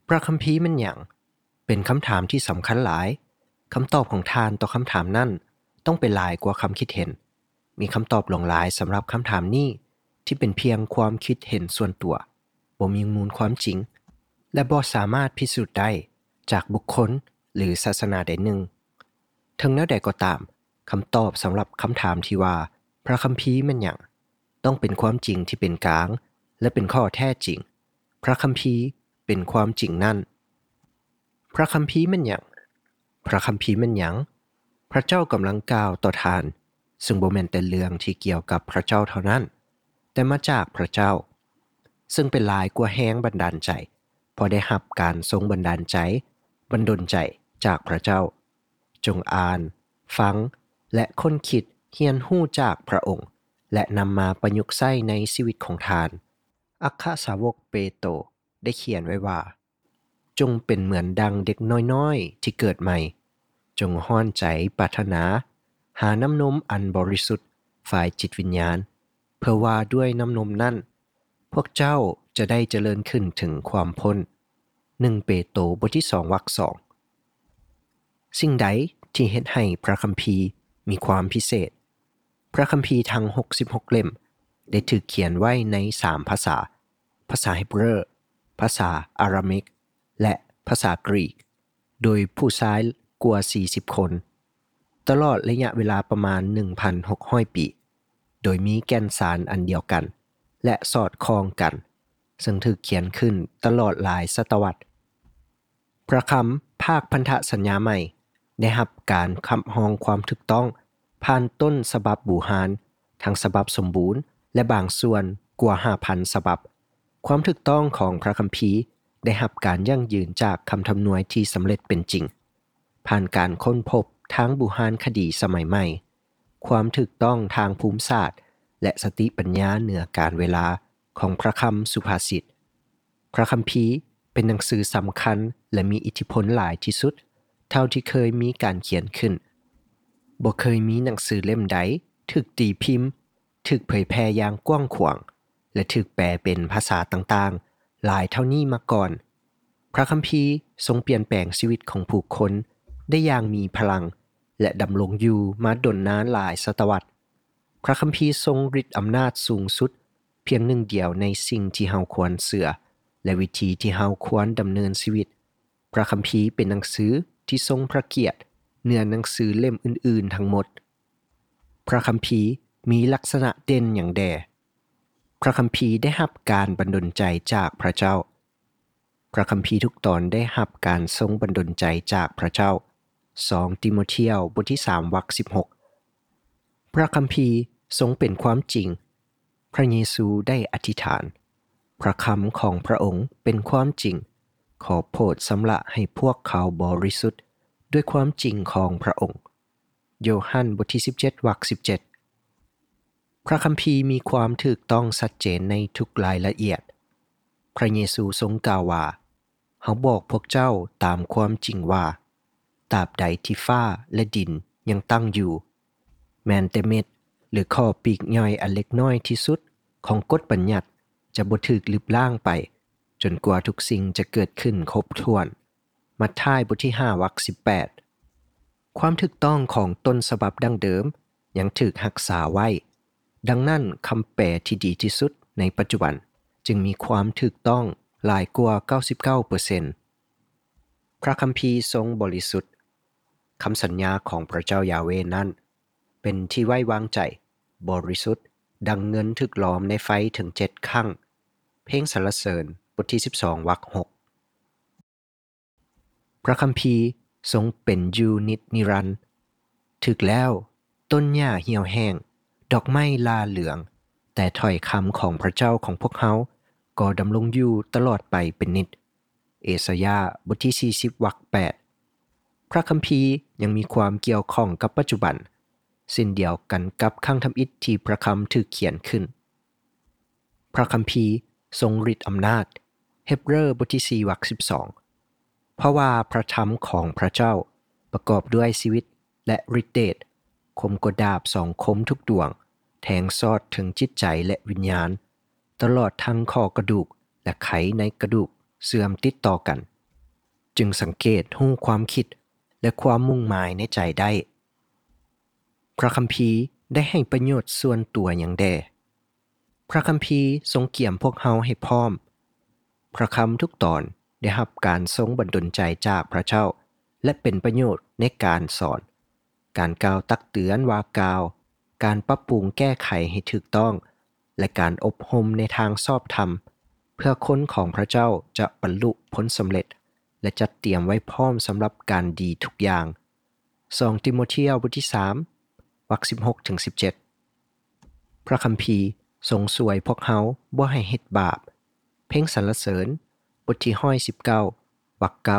พระคัมภีร์มันหยังเป็นคำถามที่สำคัญหลายคำตอบของทานต่อคำถามนั้นต้องเป็นหลายกว่าคำคิดเห็นมีคำตอบหลงหลายสำหรับคำถามนี้ที่เป็นเพียงความคิดเห็นส่วนตัวบ่มีมูลความจริงและบ่สามารถพิสูจน์ได้จากบุคคลหรือศาสนาใดหนึ่งถึงแนวใดก็ตามคำตอบสำหรับคำถามที่ว่าพระคัมภีร์แม่นหยังต้องเป็นความจริงที่เป็นกลางและเป็นข้อแท้จริงพระคัมภีร์เป็นความจริงนั่นพระคัมภีร์แม่นหยังพระคัมภีร์แม่นหยังพระเจ้ากำลังกล่าวต่อทานซึ่งบ่แม่นแต่เรื่องที่เกี่ยวกับพระเจ้าเท่านั้นแต่มาจากพระเจ้าซึ่งเป็นหลายกว่าแรงบันดาลใจพอได้รับการทรงบันดาลใจบันดลใจจากพระเจ้าจงอ่านฟังและค้นคิดเรียนรู้จากพระองค์และนำมาประยุกต์ใช้ในชีวิตของทานอัครสาวกเปโตรได้เขียนไว้ว่าจงเป็นเหมือนดังเด็กน้อยๆที่เกิดใหม่จงห้อนใจปรารถนาหาน้ำนมอันบริสุทธิ์ฝ่ายจิตวิญญาณเพื่อว่าด้วยน้ำนมนั่นพวกเจ้าจะได้เจริญขึ้นถึงความพ้น1เปโตรบทที่2วรรค2สิ่งใดที่เฮ็ดให้พระคัมภีร์มีความพิเศษพระคัมภีร์ทั้ง66เล่มได้ถูกเขียนไว้ใน3ภาษาภาษาฮีบรูภาษาอารามิกและภาษากรีกโดยผู้ใช้กว่า40คนตลอดระยะเวลาประมาณ 1,600 ปีโดยมีแก่นสารอันเดียวกันและสอดคล้องกันซึ่งถูกเขียนขึ้นตลอดหลายศตวรรษพระคำภาคพันธสัญญาใหม่ได้รับการคับฮ้องความถูกต้องผ่านต้นฉบับบูหารทั้งฉบับสมบูรณ์และบางส่วนกว่า 5,000 ฉบับความถูกต้องของพระคัมภีร์ได้รับการยั่งยืนจากคำทำนวยที่สำเร็จเป็นจริงผ่านการค้นพบทางบูหารคดีสมัยใหม่ความถูกต้องทางภูมิศาสตร์และสติปัญญาเหนือการเวลาของพระคำสุภาษิตพระคัมภีร์เป็นหนังสือสำคัญและมีอิทธิพลหลายที่สุดเท่าที่เคยมีการเขียนขึ้นบ่เคยมีหนังสือเล่มใดถูกตีพิมพ์ถูกเผยแพร่อย่างกว้างขวางและถูกแปลเป็นภาษาต่างๆหลายเท่านี้มาก่อนพระคัมภีร์ทรงเปลี่ยนแปลงชีวิตของผู้คนได้อย่างมีพลังและดำรงอยู่มาดนนานหลายศตวรรษพระคัมภีร์ทรงฤทธิ์อำนาจสูงสุดเพียงหนึ่งเดียวในสิ่งที่เฮาควรเชื่อและวิธีที่เฮาควรดำเนินชีวิตพระคัมภีร์เป็นหนังสือที่ทรงพระเกียรติเหนือหนังสือเล่มอื่นๆทั้งหมดพระคัมภีร์มีลักษณะเด่นอย่างแดพระคัมภีร์ได้รับการบันดลใจจากพระเจ้าพระคัมภีร์ทุกตอนได้รับการทรงบันดลใจจากพระเจ้า2ติโมเธียวบทที่3วรรค16พระคัมภีร์ทรงเป็นความจริงพระเยซูได้อธิษฐานพระคำของพระองค์เป็นความจริงขอโปรดสำละให้พวกเขาบริสุทธิ์ด้วยความจริงของพระองค์โยฮันบทที่17วรรค17พระคัมภีร์มีความถูกต้องชัดเจนในทุกรายละเอียดพระเยซูทรงกล่าวว่าเฮาบอกพวกเจ้าตามความจริงว่าตราบใดที่ฟ้าและดินยังตั้งอยู่แม้แต่เม็ดหรือข้อปีกย่อยอันเล็กน้อยที่สุดของกฎบัญญัติจะบ่ถูกลิบล้างไปจนกว่าทุกสิ่งจะเกิดขึ้นครบถ้วนมัทธิวบทที่5วรรค18ความถูกต้องของต้นฉบับดั้งเดิมยังถูกรักษาไว้ดังนั้นคำแปลที่ดีที่สุดในปัจจุบันจึงมีความถูกต้องหลายกว่า 99% พระคัมภีร์ทรงบริสุทธิ์คำสัญญาของพระเจ้ายาเวห์นั้นเป็นที่ไว้วางใจบริสุทธิ์ดังเงินถูกหลอมในไฟถึง7ครั้งเพลงสรรเสริญบทที่12วรรค6พระคัมภีร์ทรงเป็นอยู่นิรันดร์ถึกแล้วต้นหญ้าเหี่ยวแห้งดอกไม้ลาเหลืองแต่ถ้อยคำของพระเจ้าของพวกเขาก็ดำรงอยู่ตลอดไปเป็นนิจเอสยาห์บทที่40วรรค8พระคัมภีร์ยังมีความเกี่ยวข้องกับปัจจุบันสิ้นเดียวกันกับคำทำอิฐที่พระคำถูกเขียนขึ้นพระคัมภีร์ทรงฤทธิ์อำนาจเฮบเรบทที่4วรรค12เพราะว่าพระธรรมของพระเจ้าประกอบด้วยชีวิตและฤทธิ์เดชคมกว่าดาบ2คมทุกดวงแทงซอดถึงจิตใจและวิญญาณตลอดทั้งข้อกระดูกและไขในกระดูกเสื่อมติดต่อกันจึงสังเกตรู้ความคิดและความมุ่งหมายในใจได้พระคัมภีร์ได้ให้ประโยชน์ส่วนตัวอย่างแดพระคัมภีร์ทรงเกี่ยมพวกเฮาให้พร้อมพระคำทุกตอนได้รับการทรงบันดลใจจากพระเจ้าและเป็นประโยชน์ในการสอนการกล่าวตักเตือนว่ากล่าวการปรับปรุงแก้ไขให้ถูกต้องและการอบรมในทางชอบธรรมเพื่อคนของพระเจ้าจะบรรลุผลสำเร็จและจัดเตรียมไว้พร้อมสำหรับการดีทุกอย่าง2ติโมธีบทที่3วรรค 16-17 พระคัมภีร์ทรงช่วยพวกเฮาบ่ให้เฮ็ดบาปเพลงสรรเสริญบทที่119วรรค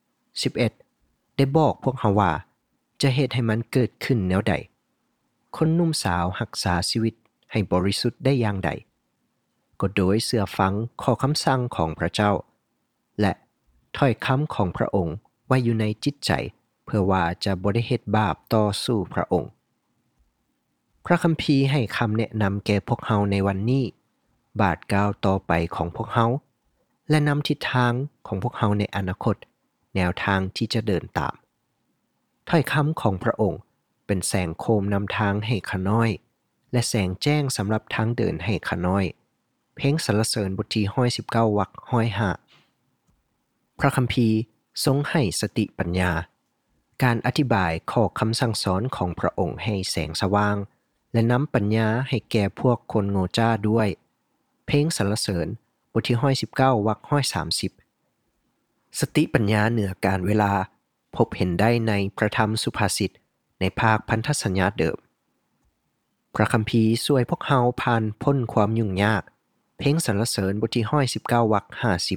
9 11ได้บอกพวกเฮาว่าจะเฮ็ดให้มันเกิดขึ้นแนวใดคนหนุ่มสาวรักษาชีวิตให้บริสุทธิ์ได้อย่างใดก็โดยเชื่อฟังข้อคำสั่งของพระเจ้าและถ้อยคำของพระองค์ไว้อยู่ในจิตใจเพื่อว่าจะบ่ได้เฮ็ดบาปต่อสู้พระองค์พระคัมภีร์ให้คำแนะนำแก่พวกเฮาในวันนี้บาทก้าวต่อไปของพวกเฮาและนำทิศทางของพวกเฮาในอนาคตแนวทางที่จะเดินตามถ้อยคำของพระองค์เป็นแสงโคมนำทางให้ข้าน้อยและแสงแจ้งสำหรับทางเดินให้ข้าน้อยเพลงสรรเสริญบทที่119วรรค105พระคัมภีร์ทรงให้สติปัญญาการอธิบายข้อคำสั่งสอนของพระองค์ให้แสงสว่างและนำปัญญาให้แก่พวกคนโง่จ้าด้วยเพลงสรรเสริญบทที่119วรรค130สติปัญญาเหนือการเวลาพบเห็นได้ในพระธรรมสุภาษิตในภาคพันธสัญญาเดิมพระคัมภีร์ช่วยพวกเฮาผ่านพ้นความยุ่งยากเพลงสรรเสริญบทที่119วรรค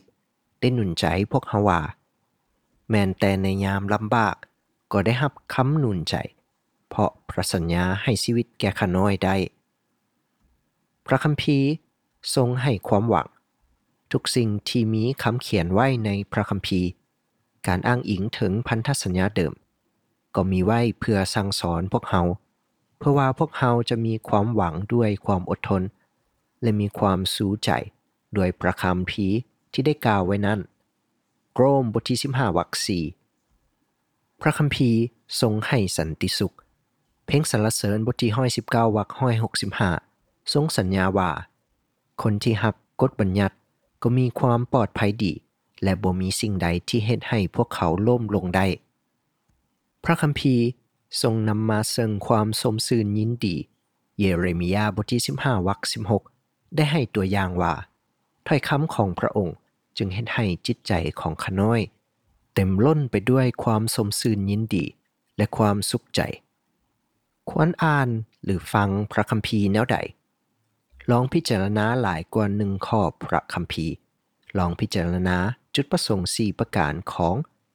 50ได้หนุนใจพวกเฮาว่าแม้แต่ในยามลำบากก็ได้รับคำหนุนใจเพราะพระสัญญาให้ชีวิตแก่ข้าน้อยได้พระคัมภีร์ทรงให้ความหวังทุกสิ่งที่มีคำเขียนไว้ในพระคัมภีร์การอ้างอิงถึงพันธสัญญาเดิมก็มีไว้เพื่อสั่งสอนพวกเฮาเพื่อว่าพวกเฮาจะมีความหวังด้วยความอดทนและมีความสู้ใจด้วยพระคัมภีร์ที่ได้กล่าวไว้นั้นโรมบทที่15วรรค4พระคัมภีร์ทรงให้สันติสุขเพลงสรรเสริญบทที่119วรรค165ทรงสัญญาว่าคนที่รับกฎบัญญัติก็มีความปลอดภัยดีและบ่มีสิ่งใดที่เฮ็ดให้พวกเขาล้มลงได้พระคัมภีร์ทรงนำมาซึ่งความสมชื่นยินดีเยเรมียาบทที่15วรรค16ได้ให้ตัวอย่างว่าถ้อยคำของพระองค์จึงเฮ็ดให้จิตใจของข้าน้อยเต็มล้นไปด้วยความสมชื่นยินดีและความสุขใจควรอ่านหรือฟังพระคัมภีร์แนวใดลองพิจารณาหลายกว่า1ข้อพระคัมภีร์ลองพิจารณาจุดประสงค์4ประการของ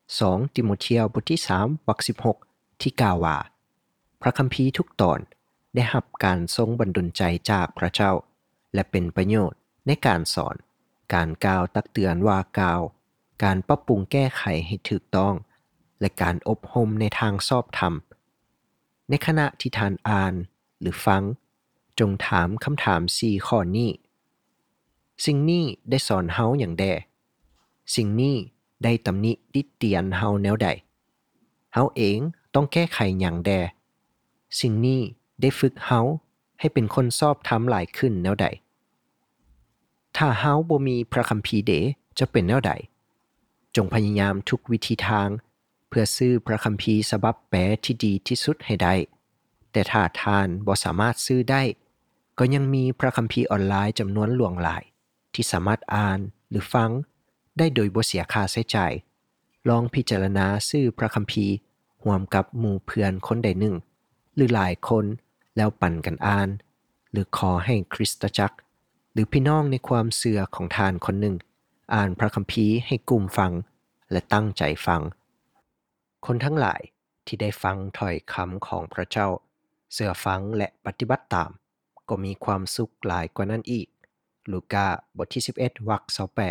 2ติโมธีบทที่3วรรค16ที่กล่าวว่าพระคัมภีร์ทุกตอนได้รับการทรงบันดลใจจากพระเจ้าและเป็นประโยชน์ในการสอนการกล่าวตักเตือนว่ากล่าวการปรับปรุงแก้ไขให้ถูกต้องและการอบรมในทางชอบธรรมในขณะที่ท่านอ่านหรือฟังจงถามคำถาม4ข้อนี้สิ่งนี้ได้สอนเฮาอย่างใดสิ่งนี้ได้ตำหนิติเตียนเฮาแนวใดเฮาเองต้องแก้ไขอย่างใดสิ่งนี้ได้ฝึกเฮาให้เป็นคนชอบธรรมหลายขึ้นแนวใดถ้าเฮาบ่มีพระคัมภีร์เดจะเป็นแนวใดจงพยายามทุกวิธีทางเพื่อซื้อพระคัมภีร์ฉบับแปลที่ดีที่สุดให้ได้แต่ถ้าทานบ่สามารถซื้อได้ก็ยังมีพระคัมภีร์ออนไลน์จำนวนหลวงหลายที่สามารถอ่านหรือฟังได้โดยบ่เสียค่าใช้จ่ายลองพิจารณาซื้อพระคัมภีร์ร่วมกับหมู่เพื่อนคนใดหนึ่งหรือหลายคนแล้วปั่นกันอ่านหรือขอให้คริสตจักรหรือพี่น้องในความเชื่อของทานคนหนึ่งอ่านพระคัมภีร์ให้กลุ่มฟังและตั้งใจฟังคนทั้งหลายที่ได้ฟังถ้อยคำของพระเจ้าเชื่อฟังและปฏิบัติตามก็มีความสุขหลายกว่านั้นอีกลูกาบทที่11วรรค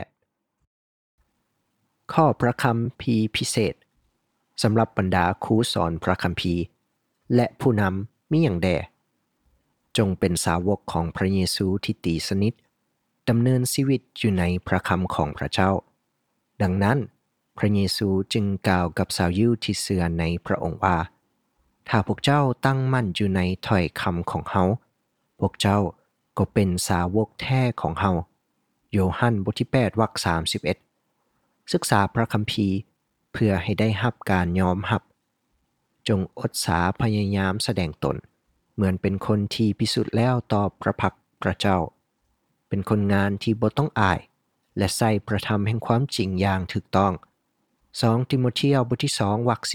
28ข้อพระคัมภีร์พิเศษสำหรับบรรดาครูสอนพระคัมภีร์และผู้นำมีอย่างแดจงเป็นสาวกของพระเยซูที่ตีสนิทดำเนินชีวิตอยู่ในพระคำของพระเจ้าดังนั้นพระเยซูจึงกล่าวกับชาวยิวที่เชื่อในพระองค์ว่าถ้าพวกเจ้าตั้งมั่นอยู่ในถ้อยคำของเฮาพวกเจ้าก็เป็นสาวกแท้ของเฮาโยฮันบทที่8วรรค31ศึกษาพระคัมภีร์เพื่อให้ได้รับการยอมรับจงอดสาพยายามแสดงตนเหมือนเป็นคนที่พิสูจน์แล้วต่อพระพักพระเจ้าเป็นคนงานที่บ่ต้องอายและใส่พระธรรมแห่งความจริงอย่างถูกต้อง2ติโมธีบทที่2วรรค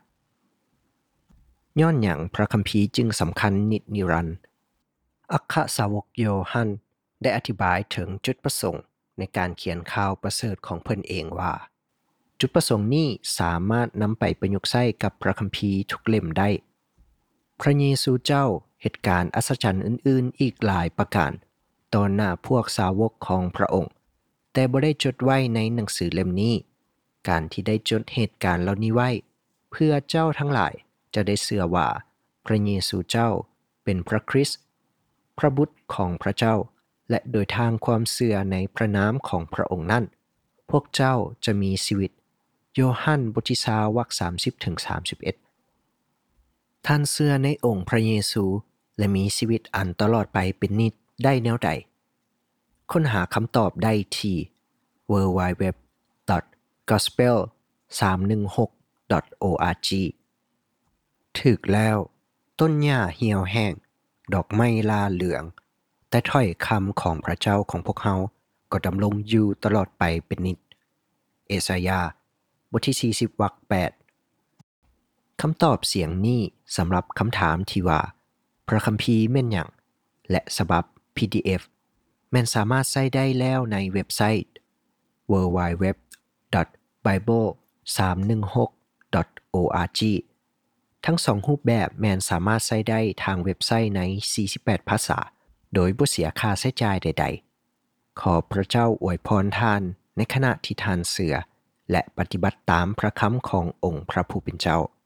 15ย้อนหยังพระคัมภีร์จึงสำคัญนิรันดร์อัครสาวกโยฮันได้อธิบายถึงจุดประสงค์ในการเขียนข่าวประเสริฐของเพิ่นเองว่าจุดประสงค์นี้สามารถนำไปประยุกต์ใช้กับพระคัมภีร์ทุกเล่มได้พระเยซูเจ้าเหตุการณ์อัศจรรย์อื่นๆอีกหลายประการต่อหน้าพวกสาวกของพระองค์แต่บ่ได้จดไว้ในหนังสือเล่มนี้การที่ได้จดเหตุการณ์เหล่านี้ไว้เพื่อเจ้าทั้งหลายจะได้เชื่อว่าพระเยซูเจ้าเป็นพระคริสต์พระบุตรของพระเจ้าและโดยทางความเชื่อในพระนามของพระองค์นั้นพวกเจ้าจะมีชีวิตโยฮันบทที่20วรรค30-31ท่านเชื่อในองค์พระเยซูและมีชีวิตอันตลอดไปเป็นนิจได้แนวใดค้นหาคำตอบได้ที่ www.gospel316.org ถึกแล้วต้นหญ้าเหี่ยวแห้งดอกไม้ลาเหลืองแต่ถ้อยคำของพระเจ้าของพวกเขาก็ดำรงอยู่ตลอดไปเป็นนิจเอสายาห์บทที่40วรรค8คำตอบเสียงนี้สำหรับคำถามที่ว่าพระคัมภีร์แม่นหยังและฉบับ PDF แม่นสามารถใช้ได้แล้วในเว็บไซต์ www.bible316.org ทั้ง2รูปแบบแม่นสามารถใช้ได้ทางเว็บไซต์ใน48ภาษาโดยบ่เสียค่าใช้จ่ายใดๆขอพระเจ้าอวยพรท่านในขณะที่ท่านเชื่อและปฏิบัติตามพระคำขององค์พระผู้เป็นเจ้า